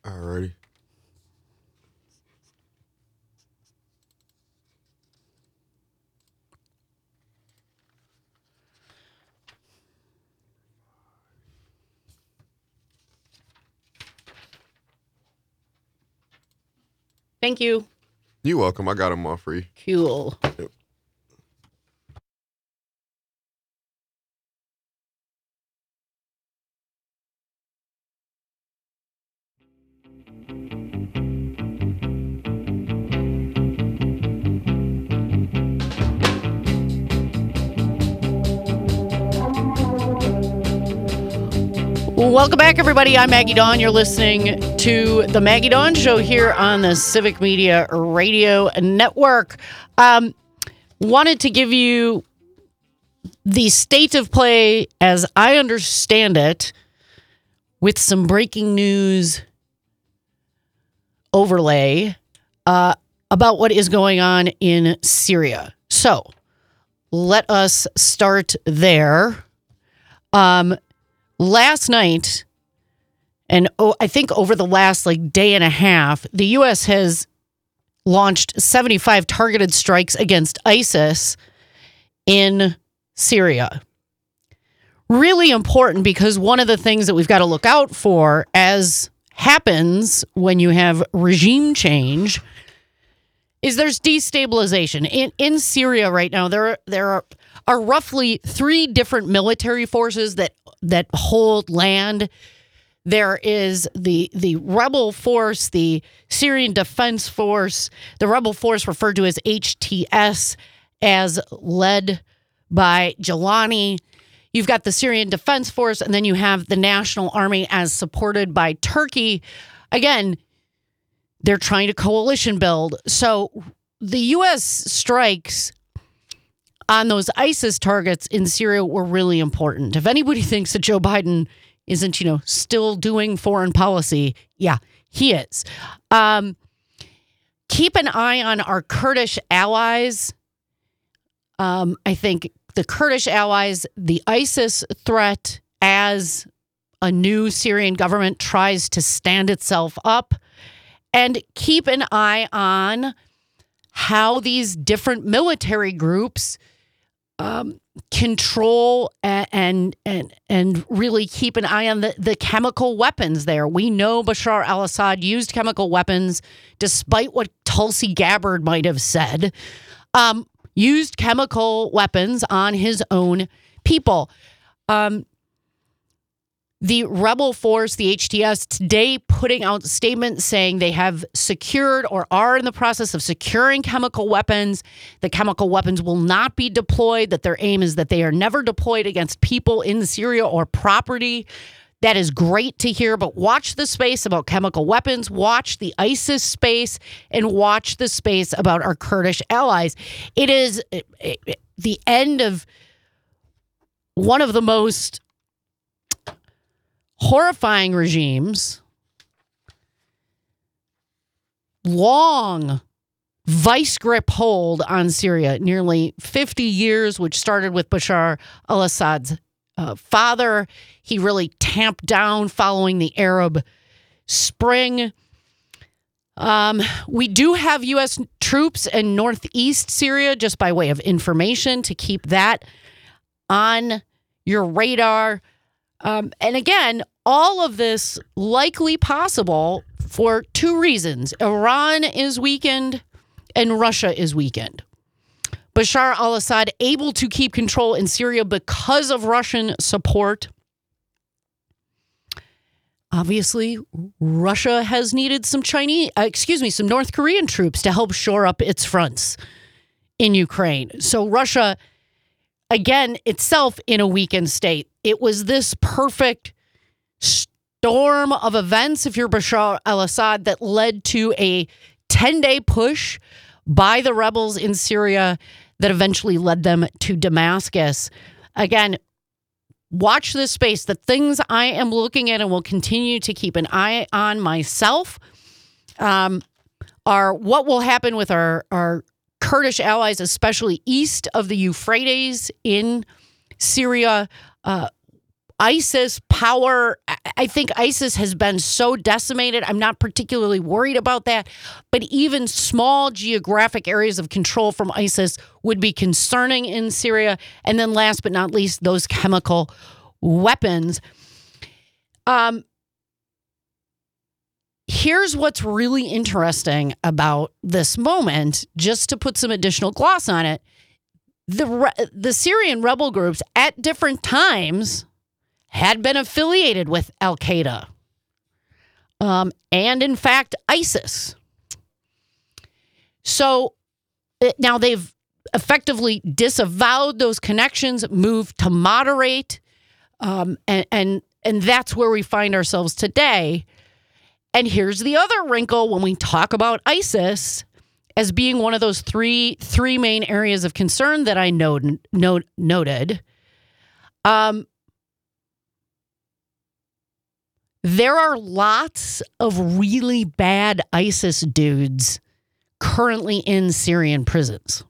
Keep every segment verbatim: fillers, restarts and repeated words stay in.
Alrighty. Thank you. You're welcome. I got them all free. Cool. Yep. Welcome back, everybody. I'm Maggie Dawn. You're listening to the Maggie Dawn Show here on the Civic Media Radio Network. Um, wanted to give you the state of play as I understand it with some breaking news overlay uh, about what is going on in Syria. So let us start there. Um, last night, and oh, I think over the last like day and a half, the U S has launched seventy-five targeted strikes against ISIS in Syria. Really important, because one of the things that we've got to look out for, as happens when you have regime change, is there's destabilization. In in Syria right now, there there are, are roughly three different military forces that that hold land. There is the the rebel force, the Syrian Defense Force, the rebel force referred to as H T S, as led by Jalani. You've got the Syrian Defense Force, and then you have the National Army as supported by Turkey. Again, they're trying to coalition build. So the U S strikes on those ISIS targets in Syria were really important. If anybody thinks that Joe Biden isn't, you know, still doing foreign policy, yeah, he is. Um, keep an eye on our Kurdish allies. Um, I think the Kurdish allies, the ISIS threat as a new Syrian government tries to stand itself up, and keep an eye on how these different military groups um, control and, and and and really keep an eye on the, the chemical weapons there. We know Bashar al-Assad used chemical weapons, despite what Tulsi Gabbard might have said. Um, used chemical weapons on his own people. Um, the rebel force, the H T S, today putting out statements saying they have secured or are in the process of securing chemical weapons. The chemical weapons will not be deployed, that their aim is that they are never deployed against people in Syria or property. That is great to hear, but watch the space about chemical weapons, watch the ISIS space, and watch the space about our Kurdish allies. It is the end of one of the most horrifying regimes, long vice grip hold on Syria, nearly fifty years, which started with Bashar al-Assad's uh, father. He really tamped down following the Arab Spring. Um, we do have U S troops in northeast Syria, just by way of information, to keep that on your radar. Um, and again, all of this likely possible for two reasons. Iran is weakened and Russia is weakened. Bashar al-Assad able to keep control in Syria because of Russian support. Obviously, Russia has needed some Chinese, uh, excuse me, some North Korean troops to help shore up its fronts in Ukraine. So Russia, again, itself in a weakened state. It was this perfect storm of events, if you're Bashar al-Assad, that led to a ten-day push by the rebels in Syria that eventually led them to Damascus. Again, watch this space. The things I am looking at and will continue to keep an eye on myself um, are what will happen with our, our Kurdish allies, especially east of the Euphrates in Syria. Uh, ISIS power I think ISIS has been so decimated. I'm not particularly worried about that. But even small geographic areas of control from ISIS would be concerning in Syria. And then last but not least, those chemical weapons. Um, here's what's really interesting about this moment, just to put some additional gloss on it. The, the Syrian rebel groups at different times had been affiliated with Al-Qaeda um, and, in fact, ISIS. So now they've effectively disavowed those connections, moved to moderate, um, and, and, and that's where we find ourselves today. And here's the other wrinkle when we talk about ISIS as being one of those three three main areas of concern that I note, note, noted. Um, There are lots of really bad ISIS dudes currently in Syrian prisons.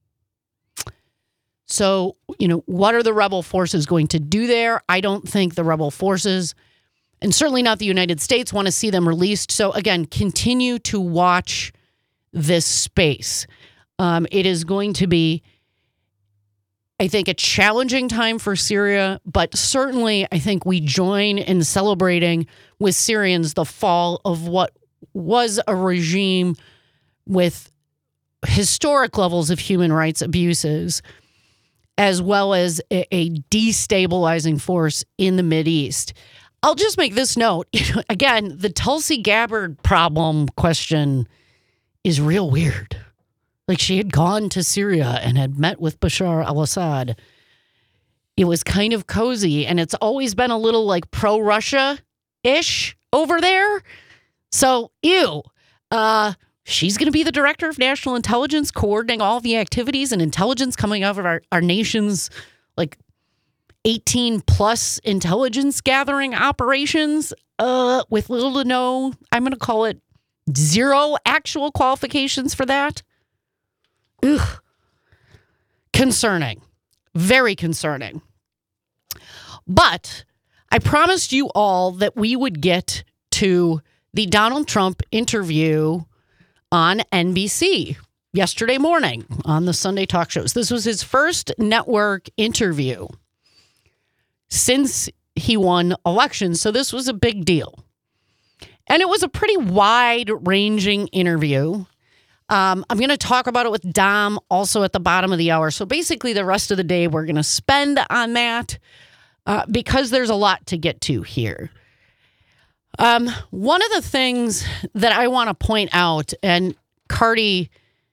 So, you know, what are the rebel forces going to do there? I don't think the rebel forces, and certainly not the United States, want to see them released. So, again, continue to watch this space. Um, it is going to be, I think, a challenging time for Syria, but certainly I think we join in celebrating with Syrians the fall of what was a regime with historic levels of human rights abuses, as well as a, a destabilizing force in the Mideast. I'll just make this note. Again, the Tulsi Gabbard problem question is real weird. Like, she had gone to Syria and had met with Bashar al-Assad. It was kind of cozy, and it's always been a little like pro-Russia-ish over there. So, ew. Uh, she's going to be the director of national intelligence, coordinating all the activities and intelligence coming out of our, our nation's like eighteen plus intelligence gathering operations uh, with little to no, I'm going to call it zero actual qualifications for that. Ugh. Concerning. Very concerning. But I promised you all that we would get to the Donald Trump interview on N B C yesterday morning on the Sunday talk shows. This was his first network interview since he won elections, so this was a big deal. And it was a pretty wide-ranging interview. Um, I'm going to talk about it with Dom also at the bottom of the hour. So basically the rest of the day we're going to spend on that uh, because there's a lot to get to here. Um, one of the things that I want to point out, and Cardi,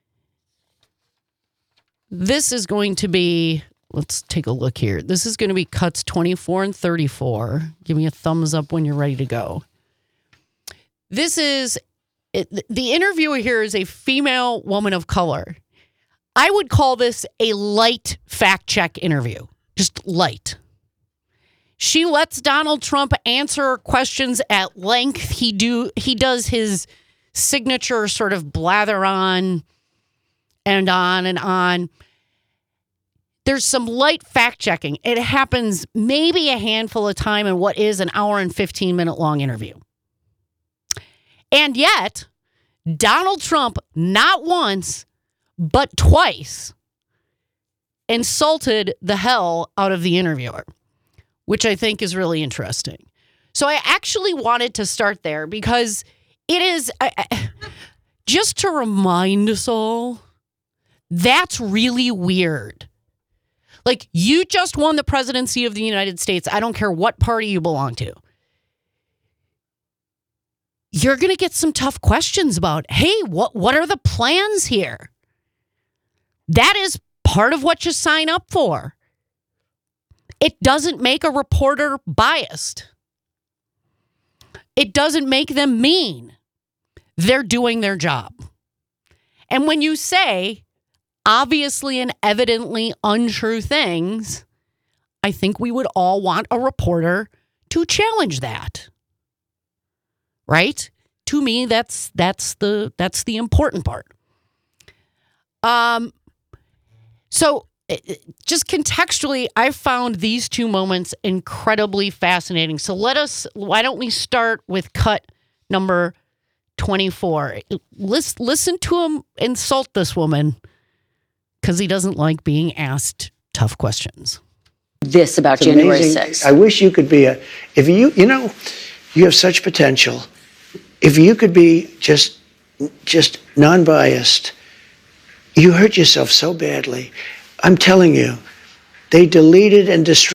this is going to be, let's take a look here. This is going to be cuts twenty-four and thirty-four. Give me a thumbs up when you're ready to go. This is It, the interviewer here is a female woman of color. I would call this a light fact check interview. Just light. She lets Donald Trump answer questions at length. He do he does his signature sort of blather on and on and on. There's some light fact checking. It happens maybe a handful of times in what is an hour and fifteen minute long interview. And yet, Donald Trump, not once, but twice, insulted the hell out of the interviewer, which I think is really interesting. So I actually wanted to start there because it is, I, I, just to remind us all, that's really weird. Like, you just won the presidency of the United States. I don't care what party you belong to. You're going to get some tough questions about, hey, what, what are the plans here? That is part of what you sign up for. It doesn't make a reporter biased. It doesn't make them mean. They're doing their job. And when you say obviously and evidently untrue things, I think we would all want a reporter to challenge that. Right? To me, that's that's the that's the important part. Um, so just contextually, I found these two moments incredibly fascinating. So let us, why don't we start with cut number twenty-four? Listen, listen to him insult this woman because he doesn't like being asked tough questions. This about It's January amazing. sixth. I wish you could be a, if you, you know, you have such potential. If you could be just, just non-biased, you hurt yourself so badly. I'm telling you, they deleted and destroyed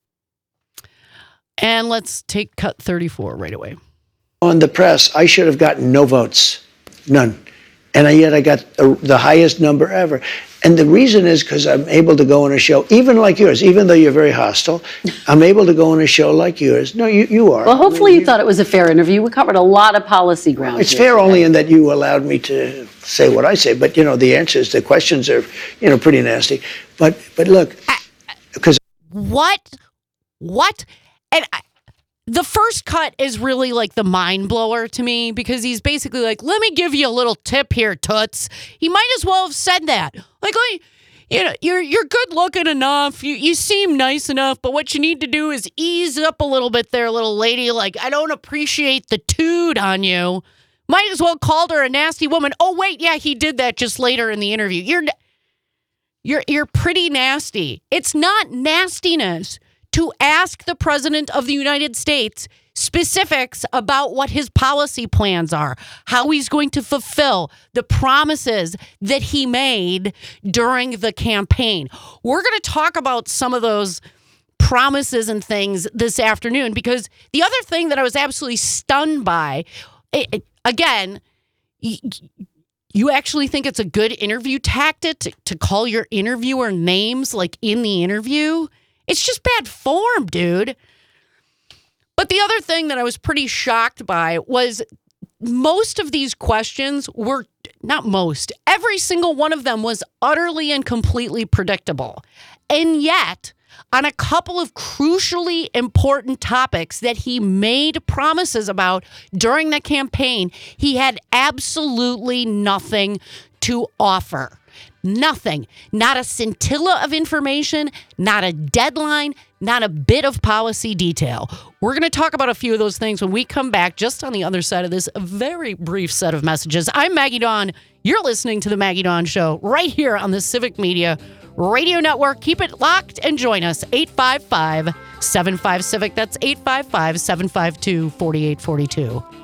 And let's take cut thirty-four right away. on the press. I should have gotten no votes, none. And I, yet I got the, the highest number ever. And the reason is because I'm able to go on a show, even like yours, even though you're very hostile, I'm able to go on a show like yours. No, you, you are. Well, hopefully you thought it was a fair interview. We covered a lot of policy ground. It's here fair today. only in that you allowed me to say what I say. But, you know, the answers, the questions are, you know, pretty nasty. But, but look, because What? What? And I, the first cut is really like the mind blower to me because he's basically like, let me give you a little tip here, Toots. He might as well have said that. Like, like you know, you're you're good looking enough. You you seem nice enough, but what you need to do is ease up a little bit there, little lady. Like, I don't appreciate the tood on you. Might as well called her a nasty woman. Oh wait, yeah, he did that just later in the interview. You're you're you're pretty nasty. It's not nastiness to ask the president of the United States specifics about what his policy plans are, how he's going to fulfill the promises that he made during the campaign. We're going to talk about some of those promises and things this afternoon because the other thing that I was absolutely stunned by, it, it, again, y- you actually think it's a good interview tactic to, to call your interviewer names like in the interview? It's just bad form, dude. But the other thing that I was pretty shocked by was most of these questions were, not most, every single one of them was utterly and completely predictable. And yet, on a couple of crucially important topics that he made promises about during the campaign, he had absolutely nothing to offer. Nothing. Not a scintilla of information, not a deadline, not a bit of policy detail. We're going to talk about a few of those things when we come back just on the other side of this very brief set of messages. I'm Maggie Dawn. You're listening to The Maggie Dawn Show right here on the Civic Media Radio Network. Keep it locked and join us. eight five five, seven five, CIVIC. That's eight five five, seven five two, four eight four two.